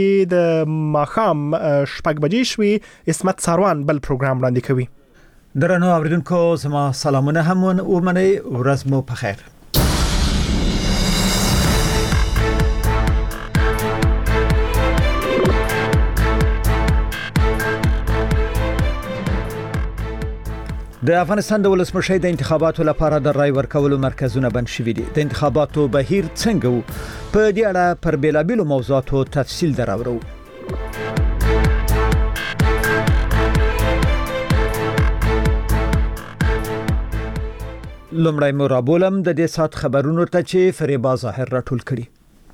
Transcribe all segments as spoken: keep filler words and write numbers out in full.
د ماخام شپږ بجې شوي اسمت ساروان بل پروګرام وړاندې کوي. درنو اوریدونکو زما سلامونه هم ومنئ، ورځ مو په خیر. د افغانستان د ولسمشر د انتخاباتو لپاره د رای ورکولو مرکزونه بند شوي دي. د انتخاباتو بهیر څنګه وو؟ په دې اړه پر بیلابیلو موضوعاتو تفصیل دراوړو. لومړی مو رابولم د دې سات خبرونو ته چې فریبا ظاهر راټول کړي.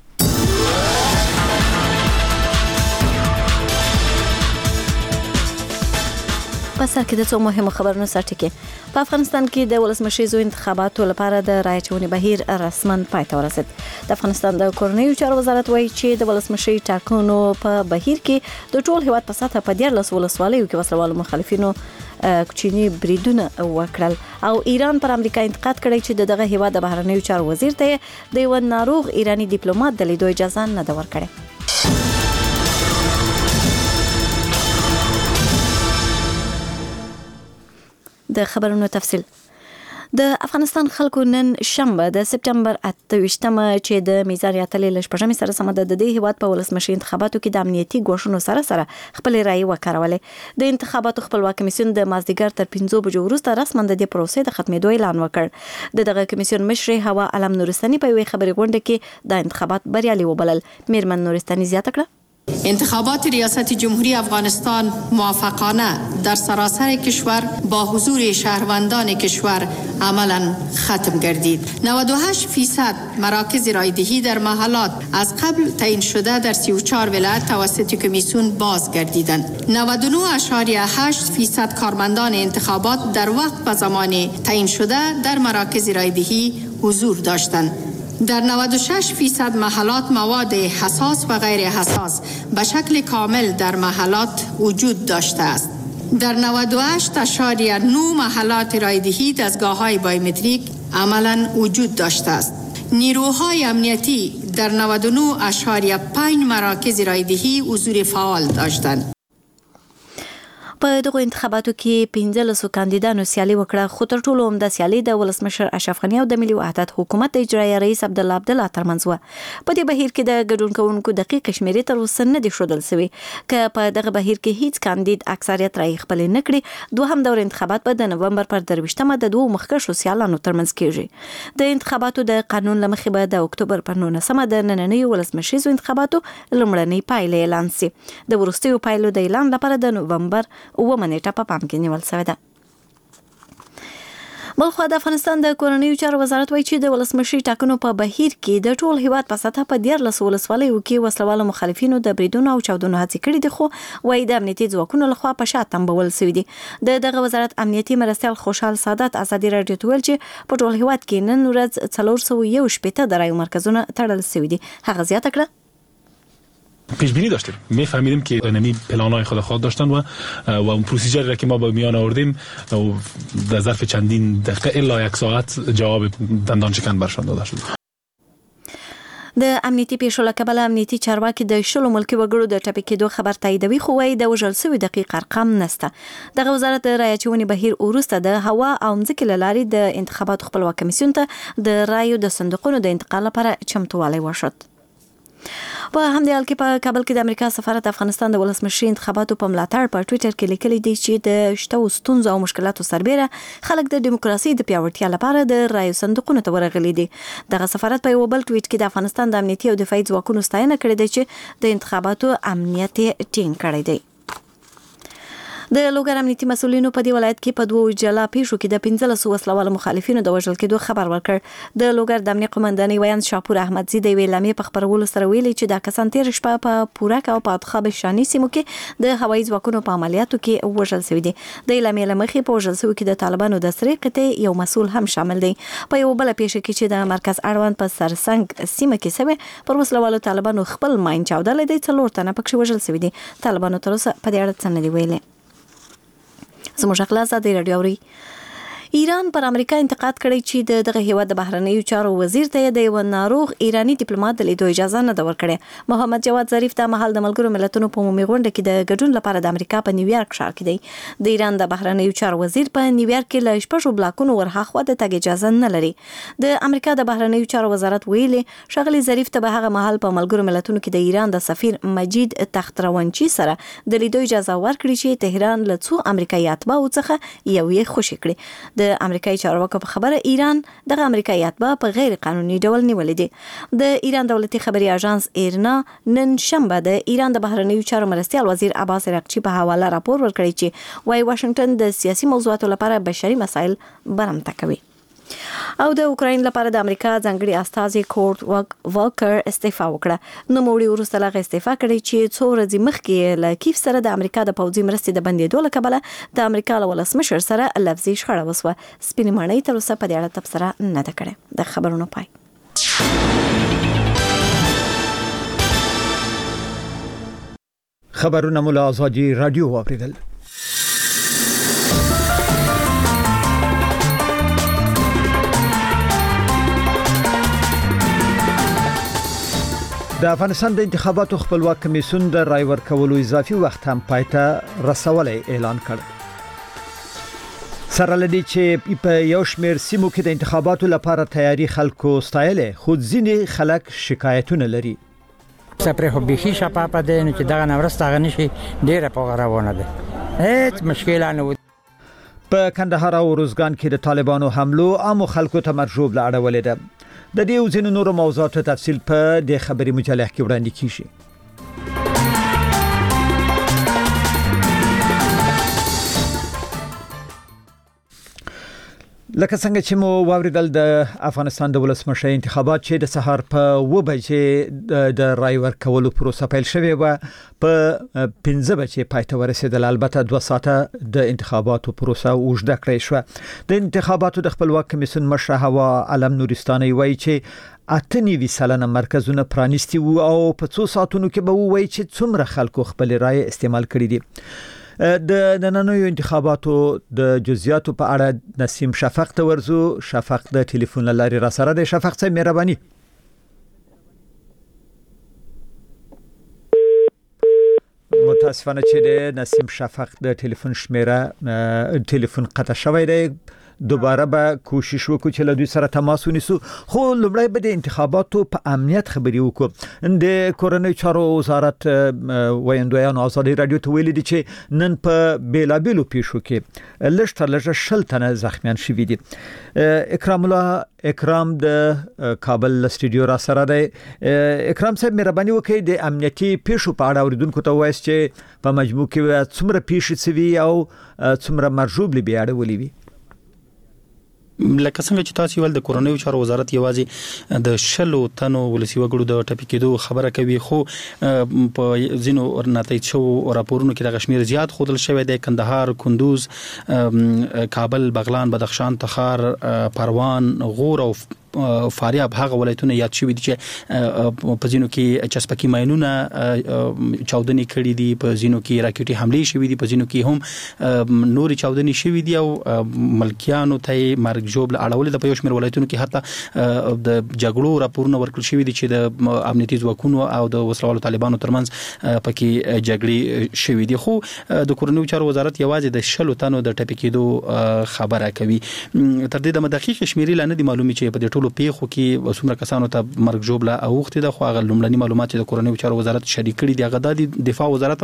په سر کې د څو مهمو خبرونو سرټکی. په افغانستان کې د ولسمشریزو انتخاباتو لپاره د رای چونې بهیر رسماً پای ته ورسید. د افغانستان د کورنیو چارو وزارت وایي چې د ولسمشری ټاکنو په بهیر کې د ټول هیواد په سطحه په دیارلس ولسوالیو کې وسلوالو مخالفینو کوچني بریدونه وکړل او ایران پر امریکا انتقاد کړی چې دغه هیواد د بهرنیو چارو وزیر ته د یو ناروغ ایرانی ډیپلوماټ د لیدو اجازه نه ده ورکړې. د خبرونو تفصیل. د افغانستان خلکو نن شنبه د سپتمبر اته ویشتمه چې د میزان یاتلې له شپږمې سره سم د دې هیواد په ولسمشي انتخاباتو کې د امنیتي ګوښونو سره سره خپل رائے وکړولې. د انتخاباتو خپلواک کمیسیون د مازدیګر تر پنځه بجو وروسته رسماً د دې پروسې د ختمېدو اعلان وکړ. د دغه کمیسیون مشر هوا علم نورستاني په یوې خبري غونډه کې د انتخابات بریالي وبلل. میرمن نورستاني زیاته کړه: انتخابات ریاست جمهوری افغانستان موفقانه در سراسر کشور با حضور شهروندان کشور عملا ختم گردید. نود و هشت فیصد مراکز رایدهی در محلات از قبل تعیین شده در سی و چهار ولایت توسط کمیسیون باز گردیدند. نود و نه اشاریه هشت فیصد کارمندان انتخابات در وقت و زمان تعیین شده در مراکز رایدهی حضور داشتند. در نود و شش فیصد محلات مواد حساس و غیر حساس به شکل کامل در محلات وجود داشته است. در نود و هشت اشاریه نه محلات رایدهی دستگاه‌های بایومتریک عملاً وجود داشته است. نیروهای امنیتی در نود و نه اشاریه پنج مراکز رایدهی حضور فعال داشتند. په دغه انتخاباتو کې پنځلس کاندیدانو سیالي وکړه، خو تر ټولو عمده سیالي د ولسمشر اشرف غنی او د ملي وحدت حکومت د اجرایي رئیس عبدالله عبدالله ترمنځ و. په دې بهیر کې د ګډون کوونکو دقیق شمیرې تر اوسه نه دي ښودل شوي. که په دغه بهیر کې هیڅ کاندید اکثریت رایې خپل نه کړي، دوهم دور انتخابات به د نومبر پر درویشتمه د دوه مخکښو سیالانو ترمنځ کیږي. د انتخاباتو د قانون له مخې به د اکتوبر پر نولسمه د نننیو ولسمشریزو انتخاباتو لومړنۍ پایلې اعلان شي. د وروستیو پایلو د اعلان لپاره د نومبر اوومه نیټه په پام کې نیول شوې ده. بلخو د افغانستان د کورنیو چارو وزارت وایي چې د ولسمشری ټاکنو په بهیر کې د ټول هیواد په سطحه په دیارلس ولسوالیو کې وسلوالو مخالفینو د بریدونو او چاودنو هڅې کړې دي، خو وایي د امنیتي ځواکونو لخوا په شا تنبول شوي دي. د دغه وزارت امنیتي مرستیال خوشحال سادات ازادي راډیو ته ویل چې په ټول هیواد کې نن ورځ څلور سوه یو شپېته د رایو مرکزونه تړل شوي دي. هغه زیاته کړه: پیش بینی داشتیم، میفهمیدیم که اینمی پلان‌های خود خود داشتن و و اون پروسیجری را که ما به میان آوردیم در ظرف چندین دقیقه الا یک ساعت جواب دندان شکن برشان داده شد. د امنیتي پیښو له کبله امنیتي چارواکي د شلو ملکي وګړو د ټپي کېدو خبر تاییدوي، خو وایي د وژل شوي دقیق ارقام نشته. دغه وزارت د رایې اچونې بهیر وروسته د هوا او ځمکې له لارې د انتخاباتو خپلواک کمیسیون ته د رایو د صندوقونو د انتقال لپاره چمتووالی وښود. په همدې حال کې په کابل کې د امریکا سفارت افغانستان د ولسمشري انتخاباتو په ملاتړ په ټویټر کې لیکلي دي چې د شته ستونزو او مشکلاتو سربېره خلک د دیموکراسي د پیاوړتیا لپاره د رایو صندوقونو ته ورغلي دي. دغه سفارت په یو بل ټویټ کې د افغانستان د امنیتي او دفاعي ځواکونو ستاینه کړې ده چې د انتخاباتو امنیت ټینګ کړی دی. د لوګر امنیتي مسؤلینو په دې ولایت کې په دوه جلا پیښو کې د پنځلس وسلوالو مخالفینو د وژل کېدو خبر ورکړ. د لوګر د امنیت قومندانۍ ویاند شاپور احمدزي د یوې اعلامیې په خپرولو سره ویلي چې دا کسان تېره شپه په پورک او په انتخاب شاني سیمو کې د هوایي ځواکونو په عملیاتو کې وژل شوي دي. د اعلامیې له مخې په وژل شوي کې د طالبانو د سرې قطعې یو مسؤل هم شامل دی. په یو بله پیښه کې چې د مرکز اړوند په سرسنګ سیمه کې شوې پر وسلوالو طالبانو خپل ماین چاودلی دی. څلور تنه پکې وژل شوي دي. طالبانو تر اوسه په دې اړه څه نه دي ویلي. زموږ خلاص د رادیو اوري ایران پر امریکا انتقاد کړی چې د دغه هیواد د بهرنیو چارو وزیر ته د یو ناروغ ایرانی ډیپلوماټ د لیدو اجازه نه ورکړې. محمد جواد ظریف د مهال د ملګرو ملتونو په عمومي غونډه کې د ګډون لپاره د امریکا په نیویارک ښار کې دی. د ایران د بهرنیو چارو وزیر په نیویارک کې له شپږو بلاکونو ورهاخوا د تګ اجازه نه لري. د امریکا د بهرنیو چارو وزارت ویلي ښاغلي ظریف ته به هغه مهال په ملګرو ملتونو کې د ایران د سفیر مجید تختروانچی سره د لیدو اجازه ورکړي چې تهران له څو امریکایي اتباعو څخه یو یې خوشی کړي. د امریکایي چارواکو په خبره ایران دغه امریکایي اتباع په غیر قانوني ډول نیولې دي. د ایران دولتي خبري اژانس ایرنا نن شنبه د ایران د بهرنیو چارو مرستیال وزیر عباس عراقچی په حواله راپور ورکړی چې وايي واشنگټن د سیاسي موضوعاتو لپاره بشري مسایل برمته کوي. او د اوکراین لپاره د امریکا ځانګړي استازي کورت واکر استعفا وکړه. نو موړي ورسته لغه استعفا کړي چې څو ورځې مخکې له کیف سره د امریکا د پوځي مرستې د بندیدو له کبله د امریکا له ولسمشر سره لفظي شخړه وسوه. سپینمنۍ تر اوسه په دې اړه تبصره نه ده کړې. د خبرونو پای. خبرونه مولا آزادی رادیو واوریدل. د افغانستان د انتخاباتو خپلواک کمیسیون د رای ورکولو اضافي وخت هم پایته رسولای اعلان کړ. سره لدی چې په یو شمېر سیمو کې د انتخاباتو لپاره تیاری خلکو ستایلې خو ځینې خلک شکایتونه لري. سپره خو بيخي شفافه ده نو چې دغه نورسته غنشي ډیره په غراونه ده. هیڅ مشکل نه و. په کندهار او روزګان کې د طالبانو حملو عام خلکو ته مرجوب لاړولې ده. د دې او ځینو نورو موضوعاتو تفصیل په د خبري مجله کې وړاندې کیږي. لکه څنګه چې مو واوریدل د افغانستان د ولسمشر انتخابات چې د سهار په و بجې د رای ورکولو پروسه پیل شوې و په پنځه بجې پای ته ورسېدل. البته دوه ساعته د انتخاباتو پروسه اوږده کړې شو. د انتخاباتو د خپلواک کمیسیون مشر هوا علم نورستاني وایي چې اته نوي سلنه مرکزونه پرانیستي وو او په څو ساعتونو کې به وایي چې څومره خلکو خپل رای استعمال کړی دي. د نننوي انتخاباتو د جزئیاتو په اړه نسیم شفق ته ورزو. شفق د ټلیفون لاري را سره د شفق څخه مهرباني. متاسفانه چې د نسیم شفق د ټلیفون شمیره ټلیفون قطع شوی دی. دوباره به کوشش وکړو چې له دوی سره تماس ونیسو. خو لومړی به د انتخاباتو په امنیت خبري وکړو. د کورنۍ چارو وزارت ویاندویانو آزادي رادیو ته ویلي دي چې نن په بیلابیلو پیښو کې لږ تر لږه شل تنه زخمیان شوي دي. اکرام الله اکرام د کابل استودیو را سره دی. اکرام صاحب مهرباني وکړئ د امنیتي پیښو په اړه اوریدونکو ته وایي چې په مجموع کې څومره پیښې سوي او څومره مرجوب لبي اړولې وي. لکه څنګه چې تاسو ول د کورنۍ چارو وزارت یوازې د شلو تنو ولسی وګړو د ټاپی کېدو خبره کوي خو په زینو ورناتای شو راپورونو کې د غشمیر زیات خودل شوی د کندهار کندوز کابل بغلان بدخشان تخار پروان غور او فاریاب هغه ولایتونه یاد شوی دي چې په زینو کې چسپکی ماينونه چاودنی کړي دي په زینو کې راکټي حمله شوی دي په زینو کې هم نوري چاودنی شوی دي او ملکیانو ته مرګ جوړ اړول د پيوش مر ولایتونو کې حتی د جګړو راپورونه ورکړل شوی دي چې د امنیتي ځواکونو او د وسلوالو طالبانو ترمنځ پکې جګړې شوی دي. خو د کورنۍ چارو وزارت یوازې د شلو تنو د ټاپی کېدو خبره کوي. تر دې د دقیق شمیرې لاندې معلومي چې په ټولو پیښو کې څومره کسانو ته مرګ جوړ لا اوخته د خو هغه لومړني معلومات د کورنۍ چارو وزارت شریک کړي دي. هغه د دفاع وزارت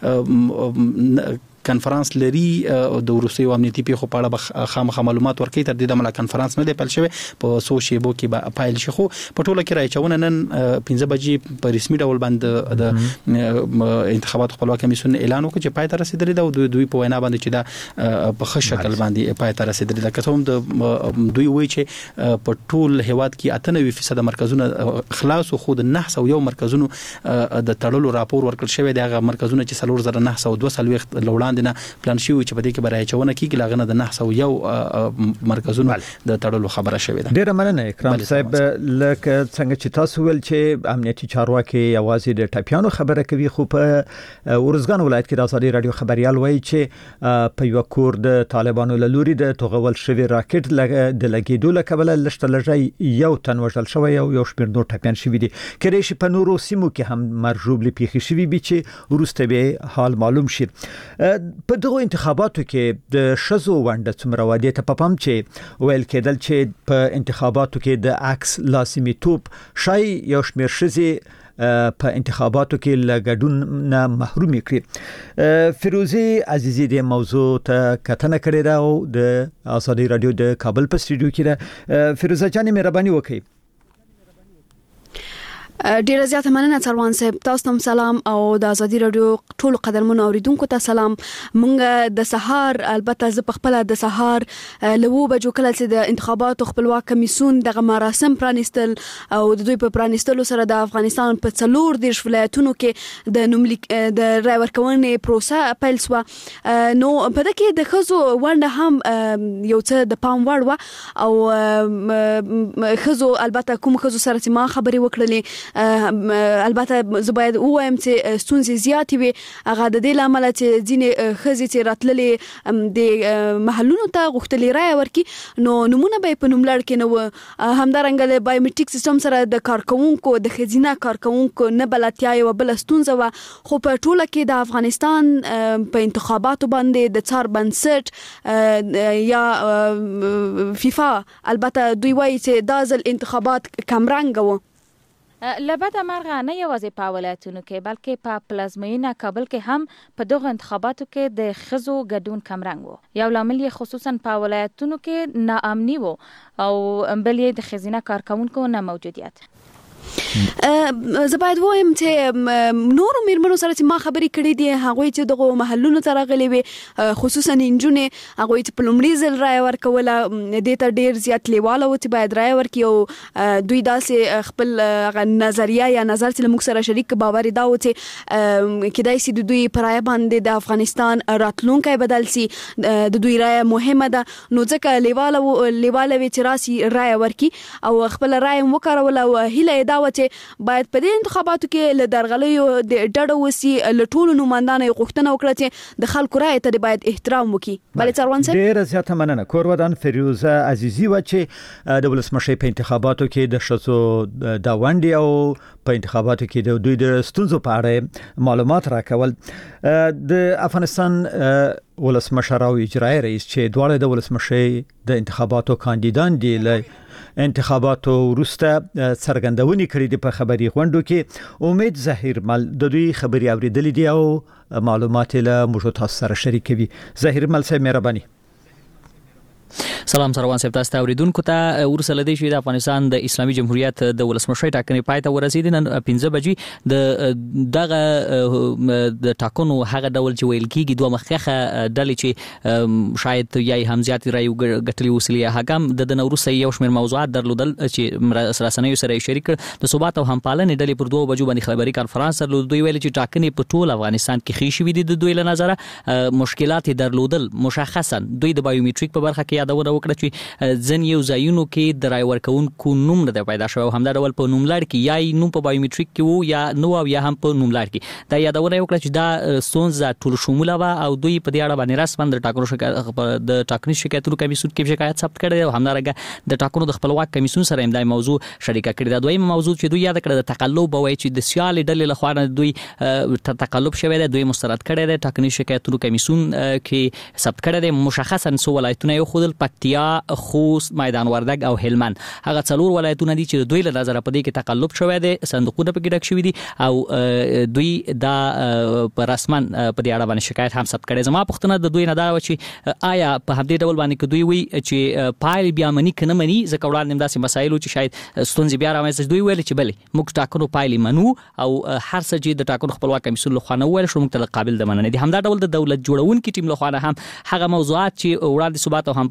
هم کنفرانس لري د روسي او امنیتي پیښو په اړه خامخا معلومات ورکړي. تر دې د مل کنفرانس نه دی پل شوی په سو شیبو کې به پایل شي. خو په ټوله کې راځونه نن پنځه بجې په رسمي ډول باندې د انتخابات خپلواک کمیسیون اعلان وکړ چې پای ته رسیدلی دا دوی دوی په وینا باندې چې دا په ښه شکل باندې پای ته رسیدلی دا کوم د دوی وایي چې په ټول هیواد کې اته نوي فیصد مرکزونه خلاص خو د نه سو یو مرکزونو د تړلو راپور ورکړ شوی دی. هغه مرکزونه چې څلور زره نه سو دوه سلويخت لوړان وړاندې نه پلان شوی چې په دې کې برای چونه کیږي لاغنه د نحس او یو مرکزونو د تړلو خبره شوې ده. ډیره مننه اکرام صاحب. لکه څنګه چې تاسو ول چې امنیتي چارواکي یوازې د ټاپیانو خبره کوي، خو په ورزګان ولایت کې د ازادي رادیو خبريال وایي چې په یو کور د طالبانو له لوري د توغول شوی راکټ د لګیدو له کبله لشته لږی یو تن وژل شوی او یو شمېر نور ټاپیان شوي دي. کله چې په نورو سیمو کې هم مرجوب لپیخي شوی بي چې ورسته به حال معلوم شي. په دغه انتخاباتو کې د شزو ونده څومره وادي ته په پام چې ویل کېدل چې په انتخاباتو کې د عکس لازمي توپ شای یو شمېر شزي په انتخاباتو کې لګډون نه محروم کړي. فیروزی عزیزی د موضوع ته کتنه کړې ده او د ازادي رادیو د کابل په سټوډیو کې ده. فیروزه جان مهرباني وکړئ. ډیره زیاته مننه سروان صاحب، تاسو ته سلام او د ازادي رادیو ټول قدرمنو اوریدونکو ته سلام. مونږ د سهار البته ز په خپل د سهار لوو بجو کله چې د انتخاباتو خپلواک کمیسون د مراسم پرانیستل او د دوی په پرانیستلو سره د افغانستان په څلور دیش ولایتونو کې د نوملیک د رای ورکونې پروسه پیل شو. نو په دغه کې د خزو ونده هم یو څه د پام وړ و او خزو البته کوم خزو سره چې ما خبري وکړلې البته زباید وایم چې ستونزې زیاتې وي. هغه د دې لامل چې ځینې خزي چې راتللې د محلونو ته غوښتلې رای ورکي نو نمونه به په نوملړ کې نو همدارنګه د بایومټریک سیستم سره د کارکونکو د خزینه کارکونکو نه بلاتیا یو بل ستونزه و. خو په ټوله کې د افغانستان په انتخاباتو باندې د څار بنسټ یا فیفا البته دوی وایي چې دا ځل انتخابات کمرنګ وو. لبدا مرغه نه یوازې په ولایتونو کې بلکې په پلازمینه کابل کې هم په دغه انتخاباتو کې د خزو ګډون کمرنګ وو. یو لامل یې خصوصا په ولایتونو کې ناامني وو او بل یې د خزینه کارکونکو نه موجودیت. زه باید وایم چې نورو میرمنو سره چې ما خبرې کړې دي هغوی چې دغه محلونو ته راغلي وي خصوصا نجونې هغوی چې په لومړي ځل رای ورکوله دې ته ډېر زیات لیواله و چې باید رای ورکړي او دوی داسې خپل نظریه یا نظر چې موږ سره شریک باور دا و چې کېدای شي د دوی پر رای باندې د افغانستان راتلونکی بدل شي د دوی رای مهمه ده نو ځکه لیواله لیواله وي چې راسي رای ورکړي او خپل رای وکړول او هیله دا و چې باید په دې انتخاباتو کې له درغلیو د ډډه وسی له ټولو نوماندانو غوښتنه وکړه چې د خلکو رای ته باید احترام وکړي. بلې څروان صاحب ډېر زیاته مننه. کورودان فیروزه عزیزی و چې د ولسمشر په انتخاباتو کې د شتو د وانډي او په انتخاباتو کې د دوی د ستونزو په اړه معلومات راکول. د افغانستان ولسمشر او اجرایی رئیس چې دواړه د ولسمشر د انتخاباتو کاندیدان دي له انتخاباتو وروسته څرګندونې کړې دي په خبري غونډو کې. امید ظاهر مل د دوی خبري اوریدلې دي او معلومات له موږ تاسو سره شریکوي. ظاهر مل صاحب مهرباني. سلام سروان صاحب، تاسو ته اوریدونکو ته ورسله دی چې د افغانستان د اسلامي جمهوریت د ولسمشر ټاکنې پای ته ورسېدي. نن پنځه بجې د دغه د ټاکنو هغه ډول چې ویل کېږي دوه مخکخه ډلې چې شاید یا هم زیات رایو ګټلي وسلې هغه د نوروز یو شمېر موضوعات درلودل چې رسنیو سره شریک د ثبات او همپالنې ډلې پر دوه بجو باندې خبري کانفرنس درلود. دوی ویل چې ټاکنې په ټول افغانستان کې خې شوې دي. د دوی له نظره مشکلات درلودل مشخصا دوی د بایومټریک په برخه کې یادونه وکړه چې ځن یو ځایونو کې د رای ورکونکو نوم نه پیدا شوی او همدا ډول په نوملړ کې یا نوم په بایومټریک کې وو یا نو او یا هم په نوملړ کې دا یادونه وکړه چې دا ستونزه ټول شموله و او دوی په دې اړه باندې رسمن د ټاکنو شکایت د ټاکنې شکایتونو کمیسیون کې شکایت ثبت کړي او همدارنګه د ټاکنو د خپلواک کمیسیون سره امدای موضوع شریکه کړي. دا دویم موضوع چې دوی یاد کړه د تقلب او چې د سیال ډلې له خوا نه دوی تقلب شوی دی دوی مسترد کړي د ټاکنې شکایتونو کمیسیون کې ثبت کړي د مشخصا سو ولایتونه یو خودل پکتیا، خوست، میدان وردګ او هلمند هغه څلور ولایتونه دي چې دوی له نظر په دې کې تقلب شوی دی صندوقونه پکې ډک شوی دي او دوی دا په رسمن په دې اړه باندې شکایت هم ثبت کړي. زما پوښتنه د دوی نه دا و چې آیا په همدې ډول باندې کې دوی وی چې پایل بیا منی کنه منی ځکه وړاندې داسې مسایلو چې شاید ستونزې بیا راوځي دوی ویل چې بلې موږ ټاکنو پایل منو او هر څه چې د ټاکنو خپلواک کمیسیون له خوا نه ویل شو موږ ته قابل د مننه دي. همدا ډول د دولت جوړونکو ټیم له خوا هم هغه موضوعات چې وړاندې ثبات او همپالنې یاد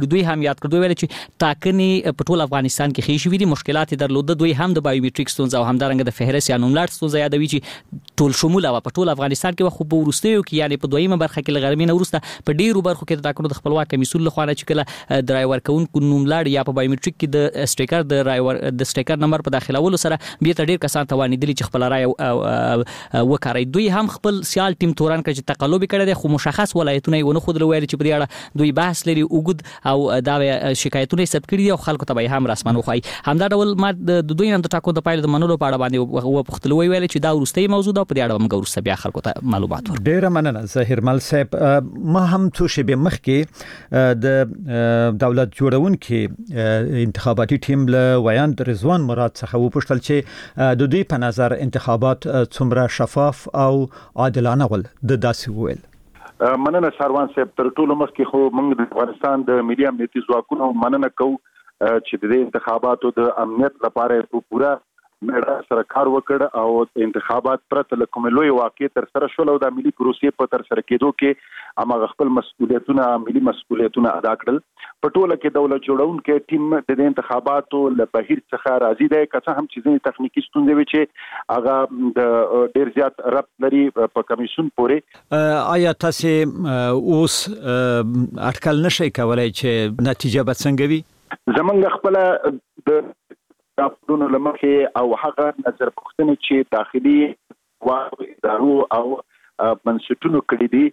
کړی. دوی هم یاد کړو ویل چې ټاکنې په ټول افغانستان کې خې شوې دي، مشکلات درلوده. دوی هم د بایومټریک ستونزه او همدارنګه د فهرست یا نوملړ ستونزه یادوي چې ټول شمول او په ټول افغانستان کې خو په ورستیو کې یعنی په دویمه برخه کې لغرمینه ورسته په ډیرو برخو کې د ټاکنو د خپلواک کمیسیون له خوا چې کله درایور کوونکو نوملړ یا په بایومټریک کې د سټیکر د رایور د سټیکر نمبر په داخلولو سره بیا تر ډیر کسان توانیدلی چې خپل رای وکړي. دوی هم خپل سیال ټیم توران کړي چې تقلب کړي دي، خو مشخص ولایتونه یې ونه خود ویل چې په دې اړه دوی بحث لري وګد او دا شکایتونه ثبت کړي دي او خلکو ته به هم رسمن وخی. همدا ډول ما د دوی نن د ټاکو د پایله د منلو په اړه باندې و پختلو ویل چې دا ورستي موضوع ده، په دې اړه موږ ورسته بیا خلکو ته معلومات ورکړو. ډیر مننه ظاهر مل صاحب. ما هم څو شی به مخ کې د دولت جوړونکو انتخاباتي ټیم له ویاند رضوان مراد څخه وپوښتل چې د دوی په نظر انتخابات څومره شفاف او عادلانه ول. د داسې ویل مننه سروان صاحب. تر ټولو مخکې خو موږ د افغانستان د ملي امنیتي ځواکونو مننه کوو چې د انتخاباتو د امنیت لپاره په پوره مېړه سره کار وکړ او انتخابات پرته له کومې لوی واقع تر سره شول او د ملي پروسې په تر سره کېدو کې هغه خپل مسؤلیتونه ملي مسؤلیتونه ادا کړل. په ټوله کې دولت جوړونکو ټیم د انتخاباتو له بهیر څخه راضي دی، که څه هم چې ځینې تخنیکی ستونزې وي چې هغه د ډیر زیات ربط لري په کمیسیون پورې. آیا تاسو اوس اټکل نشئ کولای چې نتیجه به څنګه وي؟ زمونږ خپل د راپورونو لمخې او هغه نظر پوښتنې چې داخلي واو ادارو او منسټونو کړي دي،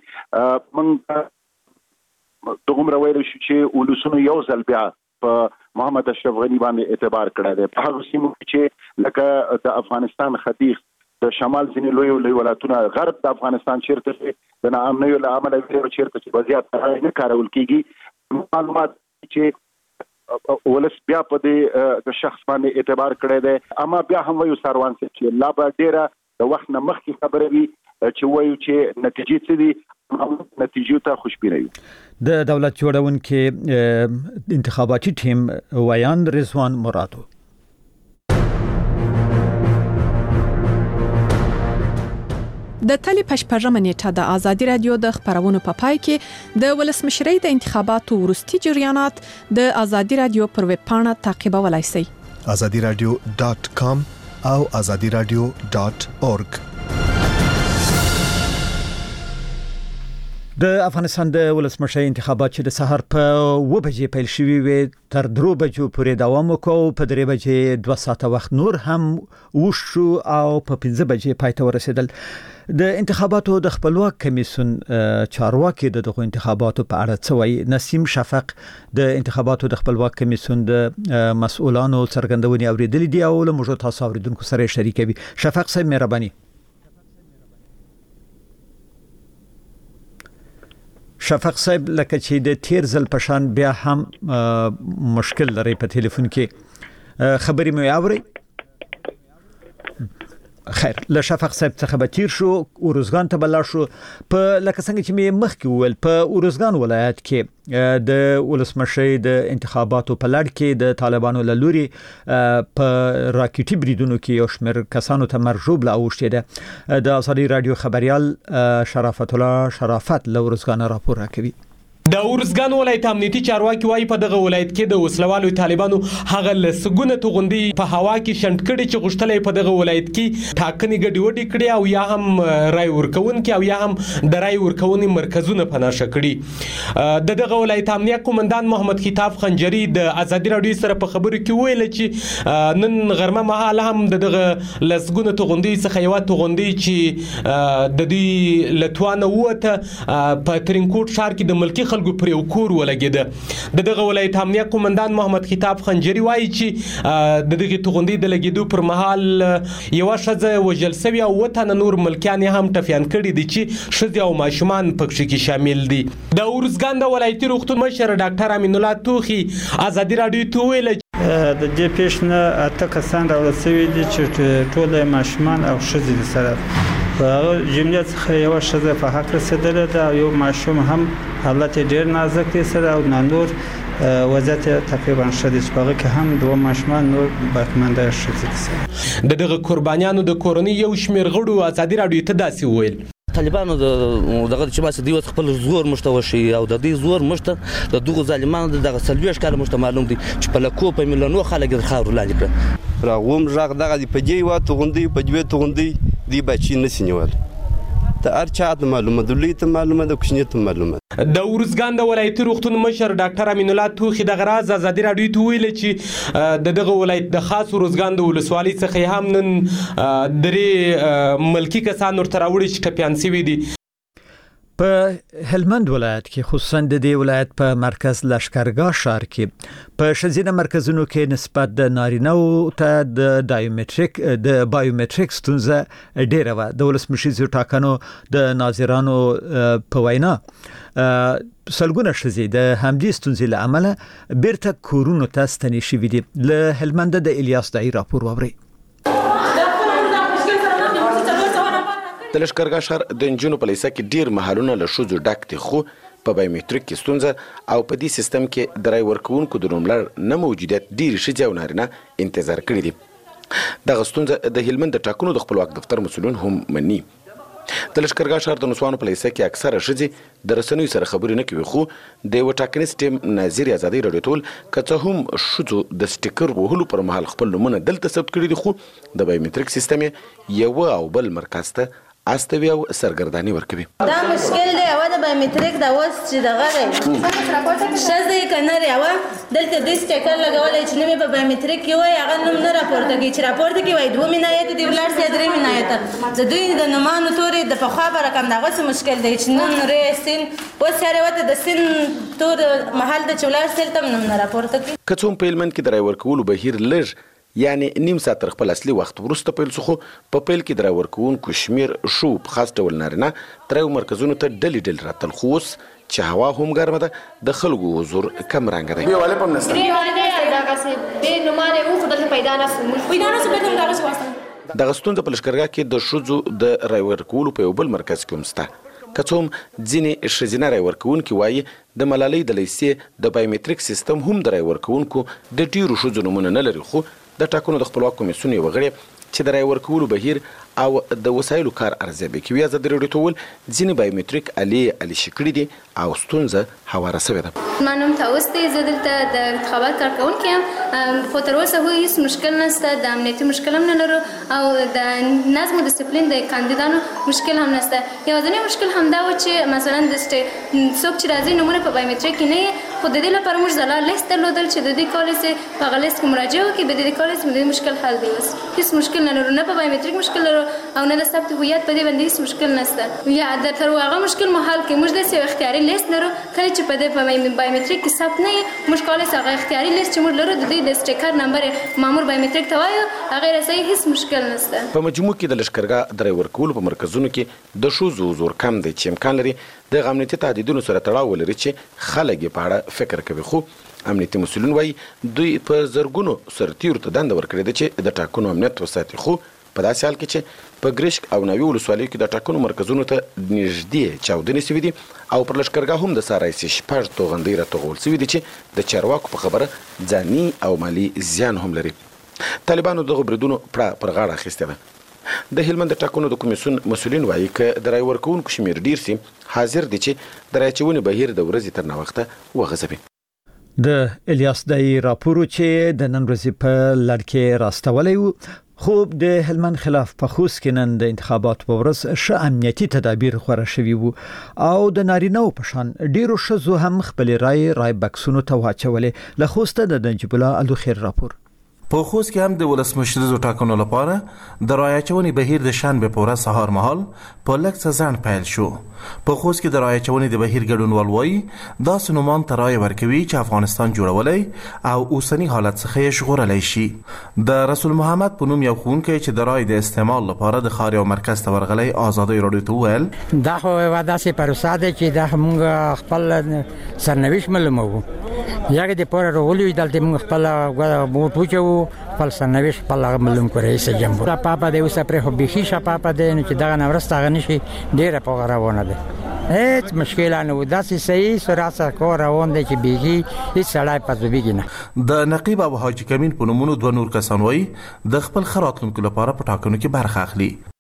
موږ دومره ویل شو چې ولسونو یو ځل بیا په محمد اشرف غنی باندې اعتبار کړی دی. په هغه سیمو کې چې لکه د افغانستان ختیځ د شمال ځینې لوی لوی ولایتونه، غرب د افغانستان چیرته د ناامنیو له امله چیرته چې وضعیت نه کارول کیږي، معلومات چې ولس بیا په دې د شخص باندې اعتبار کړی دی. اما بیا هم وایو سروان صاحب چې لا به ډیره د وخت نه مخکې خبرې وي چې وایو چې نتیجې څه دي، نتیجو ته خوشبینه یو. د دولت جوړونکو انتخاباتي ټیم ویاند رضوان مرادو. د تلې پشپږمه نیټه د ازادي رادیو د خبرونو په پای کې د ولسمشرۍ د انتخاباتو وروستي جریانات د ازادي رادیو پر ویب پاڼه تعقیبولای شئ. azadi radio dot com او azadi radio dot org. د افغانستان د ولسمشر انتخابات چې د سحر په و بجې پیل شوي وي تر درو بجو پورې دوام وکړ. په درې بجې دوه ساعته وخت نور هم وشو او په پنځه بجې پای ته ورسېدل. د انتخاباتو د خپلواک کمیسیون چارواکي د دغه انتخاباتو په اړه څه وایي؟ نسیم شفق د انتخاباتو د خپلواک کمیسیون د مسؤلانو څرګندونې اوریدلې دي او له موږ تاسو اوریدونکو سره شریکوي. شفق صاحب مهرباني. شفق صاحب لکه چې د تیر ځل پشان بیا هم مشکل لري په ټلیفون کې خبرې مې اوري. خیر له شفق صاحب څخه به تیر شو اورزګان ته بلل شو. په لکه څنګه چې مې مخکې وویل په اورزګان ولایت کې د ولسمشر د انتخاباتو په لړ کې د طالبانو له لوري په راکټي بریدونو کې یو شمېر کسانو ته مرجوب لا اوښتي ده. د ازادي رادیو خبريال شرافت الله شرافت له اورزګان راپور راکوي. د اورزګان ولایت امنیتي چارواکي وايي په دغه ولایت کې د وسلوالو طالبانو هغه لسګونه توغندي په هوا کې شنټ کړي چې غشتلې په دغه ولایت کې ټاکنې ګډي وډي کړي او یا هم رای ورکونکي او یا هم د رای ورکونې مرکزونه پناشه کړي. د دغه ولایت امنیه قومندان محمد خطاب خنجری د ازادي رادیو سره په خبرو کې ویل چې نن غرمه مهال هم دغه لسګونه توغندي څخه یو توغندي چې د دې لټوانه وته په ترینکوټ ښار کې د ملکی خلکو پر یو کور ولګیده. د دغه ولایت امنیه قومندان محمد خطاب خنجری وایي چې د دغه توغندي د لګیدو پر مهال یو شذ وجل سوي او وطن نور ملکیان هم ټفیان کړي دي چې شذ او ماشومان پکې کې شامل دي. د اورزګان د ولایتي روغتون مشر ډاکټر امین الله توخي ازادي رادیو ته ویل د دې پیښنه اته کسان راوړل دي چې ټول ماشومان او شذ سره په جمله څخه یو شذ په حق رسیدل ده او یو ماشوم هم حالت ډیر نازک دي سره او نور وضعیت تقریبا شدید شپږ کې هم دوه ماشومان نور برخمنده شدید سره. د دغه قربانیانو د کورنۍ یو شمیر غړو ازادي رادیو ته داسې ویل طالبانو دغه چې باسي دوی خپل زور مشتوشي او د دې زور مشته د دغه ظالمانو دغه سلويش کال مشته معلوم دي چې په لکو په مليونو خلک د خاور لاندې کړ راغوم ژغ دغه په دې وا توغندي په دې توغندي دی بچی نسینول ته ارچا د معلومه د لوی ته معلومه د کوچنی ته معلومه د ورزګان د ولایتي روغتون مشر ډاکټر امین الله توخي د غراز ازادي راډیو ته ویل چې د دغه ولایت د خاص ورزګان د ولسوالۍ څخه هم نن درې ملکی کسان ورته راوړي چې ټپيان شوي دي. په هلمند ولایت کې خصوصا د دې ولایت په مرکز لشکرګاه ښار کې په شزینه مرکزونو کې نسبت د نارینه ته د بایومټریک د بایومټریک ستونزه ډیره و. د ولسمشر ټاکنو د ناظرانو په وینا سلګونه شزې د همدې ستونزې له امله بیرته کورونو ته ستنې شوې دي. له هلمند د الیاس دای راپور واوري. د لشکرګاه ښار د انجونو په لیسه کې ډیر محلونه له ښځو ډک دي خو په بایومټریک کې ستونزه او په دې سیستم کې د رای ورکوونکو د نوملړ نه موجودیت ډیرې ښځې او نارینه انتظار کړي دي. دغه ستونزه د هلمند د ټاکنو د خپلواک دفتر مسؤلین هم مني. د لشکرګاه ښار د نسوانو په لیسه کې اکثره ښځې د رسنیو سره خبرې نه کوي خو د یوه ټاکنیز ټیم ناظر ازادي راډیو ته ویل که څه هم ښځو د سټیکر وهلو پر مهال خپل نومونه دلته ثبت کړي دي خو د بایومټریک سیستم یې یوه او بل مرکز ته استوي او سرګرداني ورکوي. دا مشکل دی او د بایومټریک د اوس چې دغه دی شزه یې کنه دی او دلته د سټیکر لګولای چې نومې په بایومټریک کې وای هغه نوم نه راپورته کوي چې راپورته کوي وای دوه مینایت دی ولر سي درې مینایت د دوی د نومانو تورې د پخوا به رقم دغه څه مشکل دی چې نوم نورې سین اوس سره وته د سین تور محل د چولار سیل تم نوم نه راپورته کوي. که څوم په هلمند کې د رای ورکولو بهیر لږ یعنی نیم ساعت تر خپل اصلي وخت وروسته پیل شو خو په پیل کې د رای ورکوونکو شمیر شو په خاص ډول نارینه تر یو مرکزونو ته ډلې ډلې راتل خو اوس چې هوا هم ګرمه ده د خلکو حضور کم رنګه دی. بیواله پم نسته بیواله دغه څه به نومانه او خدای پیدا نه فهمو پیدا نه څه به دغه واسطه دغه ستونزه په لشکرګاه کې د ښځو د رای ورکولو په یو بل مرکز کې هم شته. که څوم ځینې ښځینه رای ورکوونکي وایي د ملالۍ د لیسې د بایومټریک سیستم هم د رای ورکوونکو د ډیرو ښځو نومونه نه لري خو د ټاکنو د خپلواک کمیسیون یو غړی چې د رای ورکولو بهیر او د وسایلو کار ارزیابي کوي ازادي راډیو ته ویل ځینې بایومټریک علي علي شکړي دي او ستونزه هواره شوې ده. ما نوم تاوس دی زه دلته د انتخابات کارکوونکی یم خو تر اوسه هیڅ مشکل نشته د امنیتي مشکل هم نه لرو او د نظم او ډسپلین د کاندیدانو مشکل هم نشته. یوازینی مشکل همدا و چې مثلا د څوک چې راځي نومونه په بایومټریک کې نه خو د دې لپاره موږ ځلا لیست درلودل چې د دې کولای سي په هغه لیست کې مراجعه وکړي به د دې کولای سي د مشکل حل دی. اوس هیڅ مشکل نه لرو نه په بایومټریک مشکل لرو او نه د ثبت هویت په دې باندې هیڅ مشکل نشته. یا د تر هغه مشکل مو حل کړي موږ د سیو اختیاري لیست لرو کله چې په دې په بایومټریک کې ثبت نه موږ کولای سي هغه اختیاري لیست چې موږ لرو د دې د سټیکر نمبر مامور بایومټریک ته وایو هغه رسي هیڅ مشکل نشته. په مجموع کې د لشکرګاه د رای ورکولو په مرکزونو کې د ښځو حضور کم دی چې امکان لري د امنیتي تهدیدونو سره تړاو ولري چې خلک یې په اړه فکر کوي خو امنیتي مسؤلین وایي دوی په زرګونو سرتیرو ته دنده ورکړې ده چې د ټاکنو امنیت وساتي خو په داسې حال کې چې په ګرشک او ناوی ولسوالیو کې د ټاکنو مرکزونو ته نږدې چاودنې شوي دي او پر لشکرګاه هم د سارایسي شپږ توغندۍ راټوغول شوي دي چې د چارواکو په خبره ځاني او مالي زیان هم لري. طالبانو دغه بریدونو پړه پر غاړه اخیستې ده. د هلمند د ټاکنو د کمیسیون مسؤلین وایي که د رای ورکوونکو شمیر ډیر سي حاضر دي چې د رای چونې بهیر د ورځې تر ناوخته وغځوي. د الیاس دای راپور چې د نن ورځې په لړ کې راستولی و خو د هلمند خلاف په خوست کې نن د انتخاباتو په ورځ ښه امنیتي تدابیر غوره شوي وو او د نارینه‌و په شان ډیرو ښځو هم خپلې رای رای بکسونو ته واچولې. له خوسته د نجیب الله الوخیر راپور. په خوست کې هم د ولسمشریزو ټاکنو لپاره د رای اچونې بهیر د شنبه په ورځ سهار مهال په لږ څه ځنډ پیل شو. په خوست کې د رای اچونې د بهیر ګډونوال وایي داسې نومان ته رای ورکوي چې افغانستان جوړولی او اوسني حالت څخه یې ژغورلی شي. د رسول محمد په نوم یو ښوونکی چې د رای د استعمال لپاره د ښار یو مرکز ته ورغلی ازادي راډیو ته وویل دا خو یوه داسې پروسه ده چې دا موږ خپل سرنوشت معلوموو یاګه د پوره رغولي دلته موږ خپل بوټ وچو خپل سرنوشت خپل معلوم کړی رئیس جمهور پاپا د اوسه پر خو بيخي شپاپا د نو چې دغه نورسته غنشي ډیره په روانه ده هیڅ مشکل نه و داسې صحیح سراسر کور روان دی چې بيخي هیڅ سړی پزوبېږي نه. د نقیب ابو حاجی کمین په نومونو دوه نور کسان وایي د خپل خراتونکو لپاره په ټاکنو کې برخه اخلي.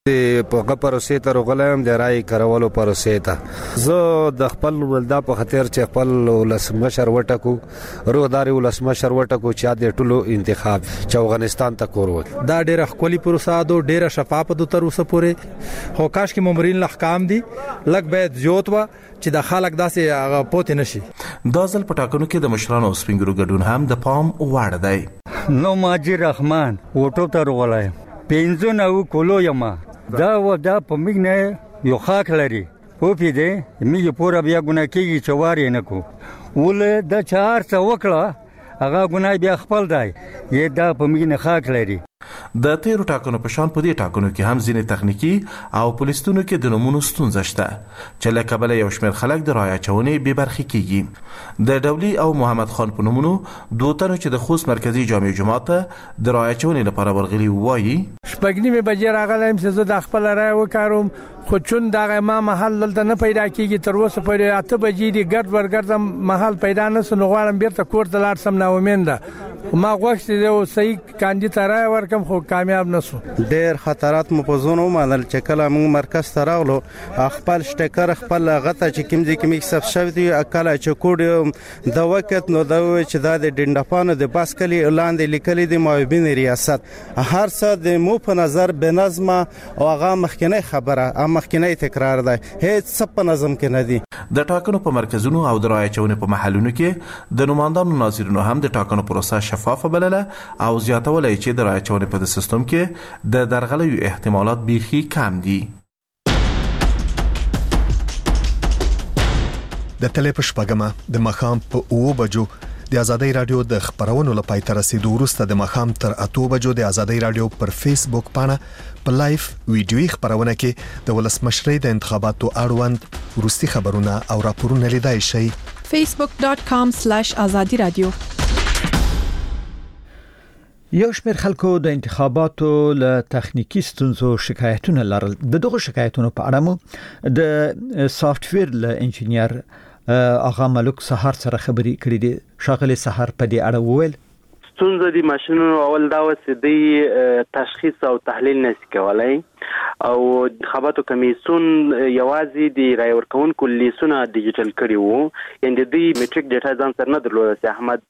په پروسې ته راغلم د رای کارولو پروسې ته زه د خپل ولدا په خاطر چې خپل ولسمشر وټکو روغداري ولسمشر وټکو چې د ټولو انتخاب چې افغانستان ته کورو دا ډېر خولي پروسه ده ډېر شفاف ده تر اوسه پورې هو کاش کې ممرین احکام دي لګ باید زیات و چې د خلک داسې هغه پوت نشي دا ځل پټاکنو کې د مشرانو سپینګرو ګډون هم د پام وړ دی نو ماجی رحمان وټو ته ورغلای پینځو نو کولو یما دا و دا په میګ نه یو خاک لري په پیډه میګ پورا بیا ګنا کیږي چې واره نه کو ول د چار څو وکړه هغه ګنای بیا خپل دی یی دا په میګ نه خاک لري د تیرو ټاکنو په شان په دې ټاکنو کې هم ځینې تخنیکی او پولیسونو کې د نمونو ستونزه شته چې له کبله یو شمېر خلک د رایه چونې بې برخې کیږي د ډولي او محمد خان په نمونو دوه تنو چې د خوست مرکزی جامع جماعت د رایه چونې لپاره ورغلي وایي شپږ نیمه بجې راغلم چې زه د خپل رایه وکاروم خو چون دغه ما محل دلته نه پیدا کیږي تر اوسه پورې اته بجې دی ګډ ورګردم محل پیدا نه سن غواړم بیرته کور ته لاړ سم نه ومنده ما غوښتي دی او صحیح کاندید رای ورکم خو کامیاب نشو ډېر خطرات مو په زونه ومنل چې کله موږ مرکز ته راغلو خپل شټکر خپل غته چې کوم ځای کې میک صف شوی دی اکل چې کوډ د وخت نو دا چې دا د ډنډپانو د باسکلي اعلان دی لیکلي دی معاون ریاست هر څه د مو په نظر بنظم او هغه مخکنی خبره مخکنی تکرار دی هیڅ څه په نظم کې نه دی د ټاکنو په مرکزونو او د رایه چونې په محلونو کې د نمائندانو ناظرینو هم د ټاکنو پروسه شفافه بلله او زیاتولای چې د رایه چونې په سیستم کې د درغلیو احتمالات بیخي کم دي د تلې په شپږمه د مخام په اوو بجو د ازادۍ رادیو د خبرونو لپاره تر رسیدو وروسته د مخام تر اتو بجو د ازادۍ رادیو پر فیسبوک باندې په لایف ویډیوي خبرونه کې د ولسمشرۍ د انتخاباتو اړوند وروستي خبرونه او راپورونه لیدای شئ facebook dot com slash azadi radio یو شمېر خلکو د انتخاباتو له تخنیکی ستونزو شکایتونه لرل د دغه شکایتونو په اړه مو د سافټویر له انجینیر آغا ملک سحر سره خبرې کړې دي شاغلي سحر په دې اړه وویل ستونزه د ماشینونو اول دا و چې د تشخیص او تحلیل نشي کولای او انتخاباتو کمیسیون یوازې د رای ورکونکو لیسونه ډیجیټل کړي وو یعنی د میټریک ډیټا ځان سره نه درلوده چې احمد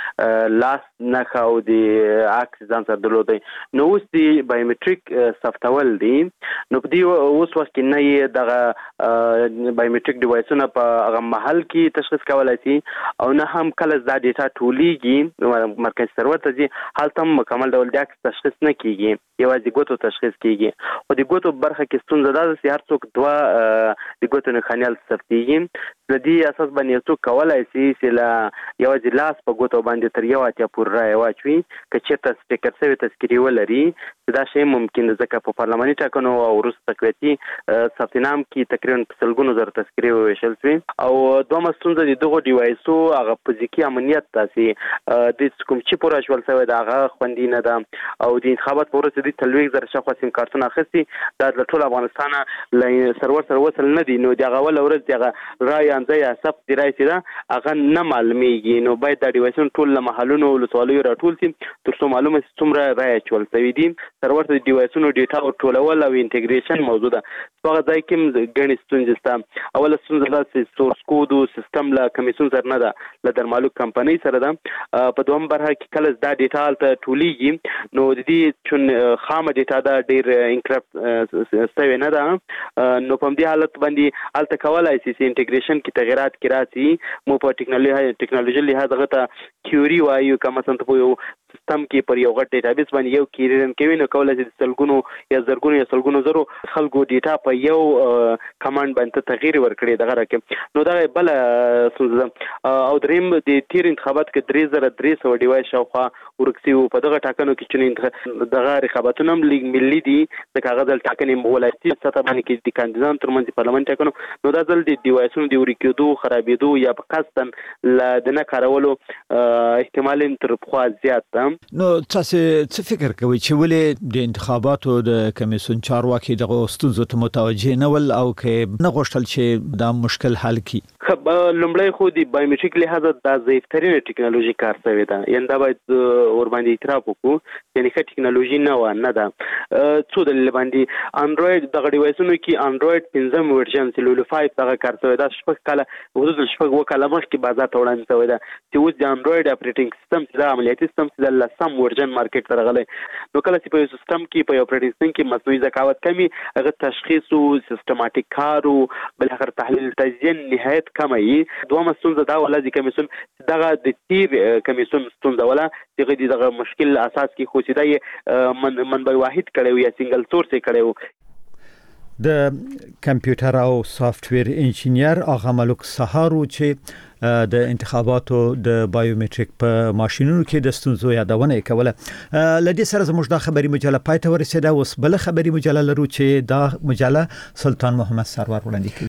د لاس نه خو د عکس ځان سره درلوده نو اوس د بایومټریک ثبتول دي نو په دې اوس وخت کې نه دغه بایومټریک ډیوایسونه په هغه محل کې تشخیص کولای شي او نه هم کله دا ډیټا ټولیږي مرکز سرور ته ځي هلته مکمل ډول د عکس تشخیص نه کیږي یوازې ګوتو تشخیص کیږي او د ګوتو برخه کې ستونزه ده چې هر څوک دوا د ګوتو نه خنیال ثبتېږي د دې اساس باندې څوک کولای شي چې لا یوازې لاس په ګوتو باندې تر یو اتیا پور راي واچوي چې ته سټیکر سوي تذکری ولري دا شی ممکن ده ځکه په پارلماني ټاکنو او وروسته تقویتي ثبتنام کې تقریبا سلګونو زر تذکری وشل شي او دوه ستونزه د دغه ډیوایسو هغه فزیکی امنیت تاسې د کوم چې پورا شول سوي دا هغه خوندي نه ده او د انتخابات پورې د تلويق زر شخص سیم کارتونه اخستي دا د ټول افغانستان له سرور سره وصل نه دي نو دغه ول ورځ دغه رای انځي حساب دی راځي دا هغه نه معلومیږي نو باید د ډیوایسون ټول له محلونو ولسوالیو راټول شي تر څو معلومه سي څومره رای چول سوي دي سرور ته ډیوایسونو ډیټا او ټولول او انټیګریشن موضوع ده هغه ځای کې غني ستونزې سته اول ستونزه ده چې سورس کوډ او سیستم لا کمیسیون سره نه ده ل درمالو کمپنۍ سره ده په دوم برخه کې کله دا ډیټا ته ټولیږي نو د دې چون خامه ډیټا دا ډیر انکرپټ سوي نه ده نو په دې حالت باندې الته کولای شي چې انټیګریشن کې تغیرات کې راځي مو په ټیکنالوژي ټیکنالوژي لحاظ غته کیوري وایو کوم څنګه په یو سیستم کې پر یو غټ ډیټابیس باندې یو کیرن کوي نو کولای شي سلګونو یا زرګونو یا سلګونو زرو خلکو ډیټا په یو کمانډ باندې تغییر ورکړي دغه راکې نو دا بل او دریم د تیر انتخابات کې درې زره درې سوه ډیوایس شاوخوا ورکسي په دغه ټاکنو کې چې دغه رقابتونه هم لیګ ملي دي د کاغذ ټاکنې ولایتي سطح باندې کې د کاندیدانو ترمنځ پارلمان ټاکنو نو دا ځل د ډیوایسونو د ورکېدو خرابېدو یا په قصدن د نه کارولو احتمال تر خوا زیات ده نو تاسو څه فکر کوئ چې ولې د انتخاباتو د کمیسیون چارواکي دغه ستونزو ته متوجه نه ول او کې نه غوښتل چې دا مشکل حل کړي لومړی خو د بایومټریک لحاظه د ضعیفترینه ټکنالوژي کار شوی ده، یعنی دا باید ور باندې اعتراف وکړو، یعنی ښه ټکنالوژي نه و نه ده. څو دلیل باندې انډراید دغه ډیوایسونو کې انډراید پنځم ورژن چې لولو پنځه دغه کار شوی ده، شپږ کاله حدود شپږ و کاله مخکې بازار ته وړاندې شوی ده چې اوس د انډراید اپریټینګ سیستم چې د عملیاتي سیستم چې د لسم ورژن مارکیټ ته راغلی. نو کله چې په یو سیستم کې په یو اپریټینګ سیستم کې مصنوعي ذکاوت کمی، هغه تشخیص او سیستماتیک کار او بل اخر تحلیل تجزیه نهایت کم وي. دومره ستونزه دا ولا چې کمیسیون دغه د تیر کمیسیون ستونزه ولا چې دغه مشکل اساس کې خو چې دا من منبع واحد کړي یا سنگل سورس کړي. د کمپیوټر او سافټویر انجینیر آغا ملک سهارو چې د انتخاباتو د بایومټریک په ماشینونو کې د ستونزو یادونه کوله. لدې سره زموږ د خبري مجله پای ته ورسېده. اوس بل خبري مجله لرو چې دا مجله سلطان محمد سرور وړاندې کوي.